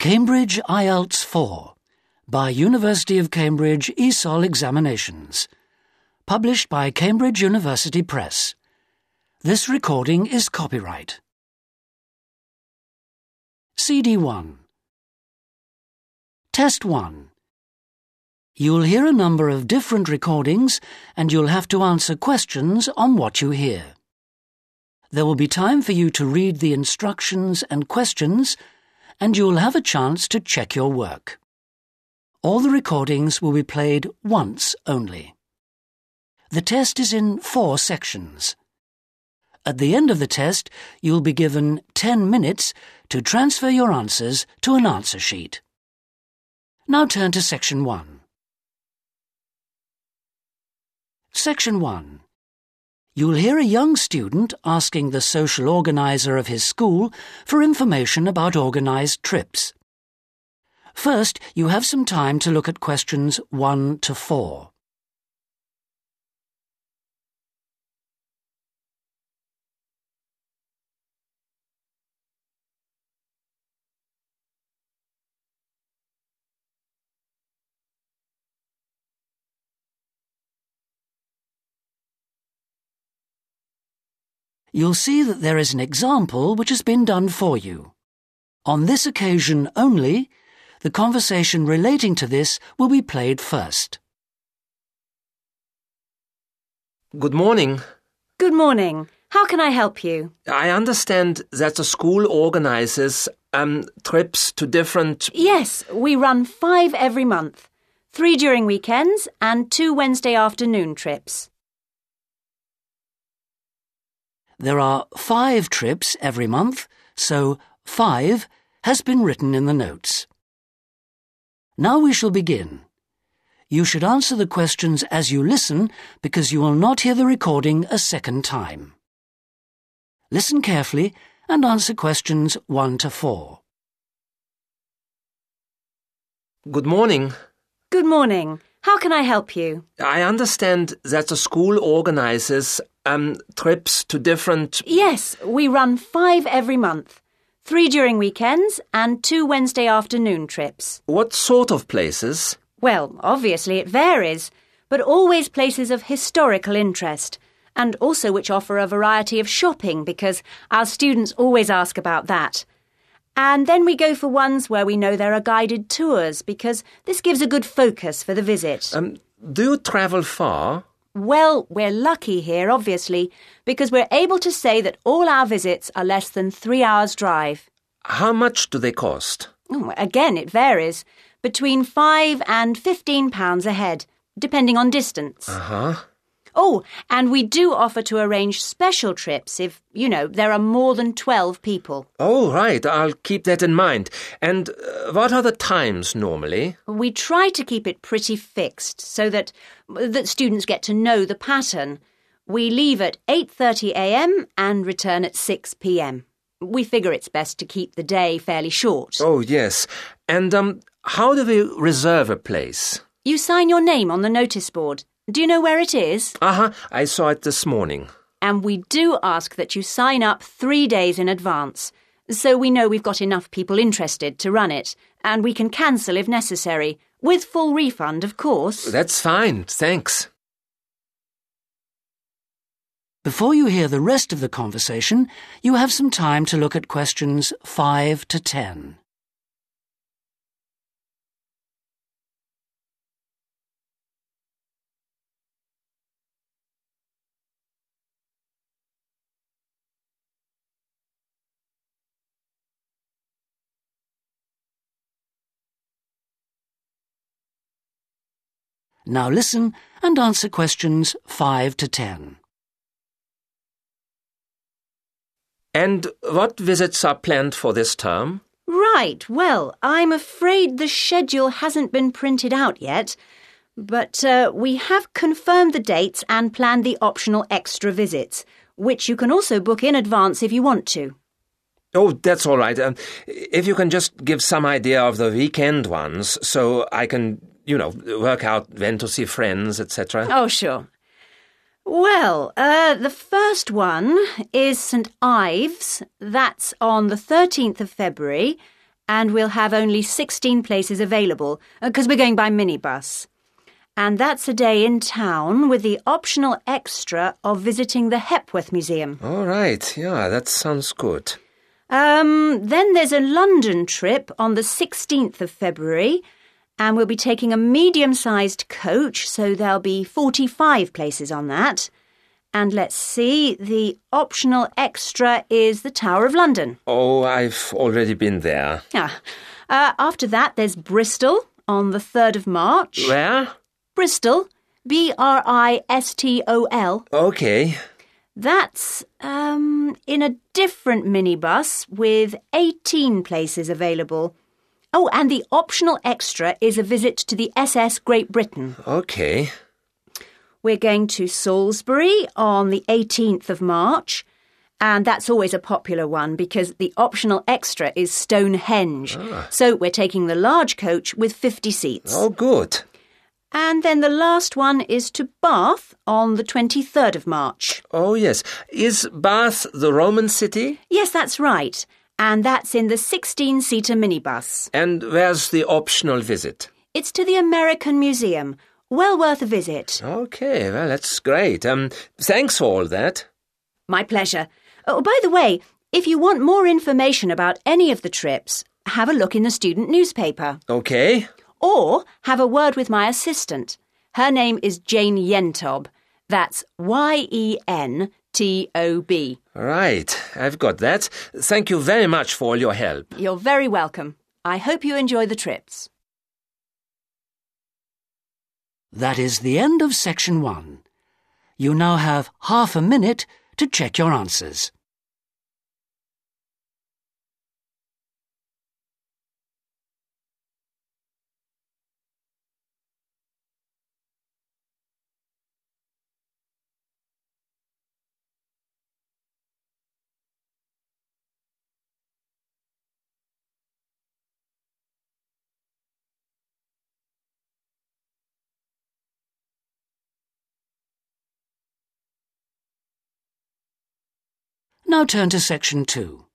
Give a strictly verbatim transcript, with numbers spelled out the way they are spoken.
Cambridge I E L T S four by University of Cambridge E S O L Examinations. Published by Cambridge University Press. This recording is copyright. C D one. Test one. You'll hear a number of different recordings and you'll have to answer questions on what you hear. There will be time for you to read the instructions and questions, and you'll have a chance to check your work. All the recordings will be played once only. The test is in four sections. At the end of the test, you'll be given ten minutes to transfer your answers to an answer sheet. Now turn to Section one. Section one. You'll hear a young student asking the social organizer of his school for information about organised trips. First, you have some time to look at questions one to four. You'll see that there is an example which has been done for you. On this occasion only, the conversation relating to this will be played first. Good morning. Good morning. How can I help you? I understand that the school organizes um, trips to different... Yes, we run five every month. Three during weekends and two Wednesday afternoon trips. There are five trips every month, so five has been written in the notes. Now we shall begin. You should answer the questions as you listen because you will not hear the recording a second time. Listen carefully and answer questions one to four. Good morning. Good morning. How can I help you? I understand that the school organizes um, trips to different... Yes, we run five every month. Three during weekends and two Wednesday afternoon trips. What sort of places? Well, obviously it varies, but always places of historical interest, and also which offer a variety of shopping because our students always ask about that. And then we go for ones where we know there are guided tours because this gives a good focus for the visit. Um, do you travel far? Well, we're lucky here, obviously, because we're able to say that all our visits are less than three hours' drive. How much do they cost? Oh, again, it varies. Between five and fifteen pounds a head, depending on distance. Uh-huh. Oh, and we do offer to arrange special trips if, you know, there are more than twelve people. Oh, right. I'll keep that in mind. And uh, what are the times normally? We try to keep it pretty fixed so that, that students get to know the pattern. We leave at eight thirty a m and return at six p m. We figure it's best to keep the day fairly short. Oh, yes. And um, how do we reserve a place? You sign your name on the notice board. Do you know where it is? Uh-huh. I saw it this morning. And we do ask that you sign up three days in advance, so we know we've got enough people interested to run it, and we can cancel if necessary, with full refund, of course. That's fine, thanks. Before you hear the rest of the conversation, you have some time to look at questions five to ten. Now listen and answer questions five to ten. And what visits are planned for this term? Right, well, I'm afraid the schedule hasn't been printed out yet, but uh, we have confirmed the dates and planned the optional extra visits, which you can also book in advance if you want to. Oh, that's all right. Um, if you can just give some idea of the weekend ones so I can... You know, work out when to see friends, et cetera. Oh, sure. Well, uh, the first one is St Ives. That's on the thirteenth of February. and we'll have only sixteen places available because we're going by minibus. And that's a day in town with the optional extra of visiting the Hepworth Museum. All right, yeah, that sounds good. Um, then there's a London trip on the sixteenth of February, and we'll be taking a medium-sized coach, so there'll be forty-five places on that. And let's see, the optional extra is the Tower of London. Oh, I've already been there. Ah. Uh, after that, there's Bristol on the third of March. Where? Bristol, B R I S T O L. Okay. That's um, in a different minibus with eighteen places available. Oh, and the optional extra is a visit to the S S Great Britain. Okay. We're going to Salisbury on the eighteenth of March, and that's always a popular one because the optional extra is Stonehenge. Ah. So we're taking the large coach with fifty seats. Oh, good. And then the last one is to Bath on the twenty-third of March. Oh, yes. Is Bath the Roman city? Yes, that's right. And that's in the sixteen-seater minibus. And where's the optional visit? It's to the American Museum. Well worth a visit. Okay, well, that's great. Um, thanks for all that. My pleasure. Oh, by the way, if you want more information about any of the trips, have a look in the student newspaper. Okay. Or have a word with my assistant. Her name is Jane Yentob. That's Y E N T O B. Right, I've got that. Thank you very much for all your help. You're very welcome. I hope you enjoy the trips. That is the end of section one. You now have half a minute to check your answers. Now turn to section two.